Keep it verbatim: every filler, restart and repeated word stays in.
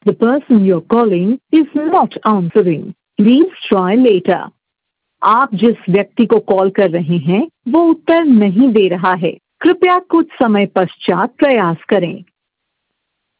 The person you're calling is not answering. Please try later. आप जिस व्यक्ति को कॉल कर रहे हैं वो उत्तर नहीं दे रहा है। कृपया कुछ समय पश्चात प्रयास करें।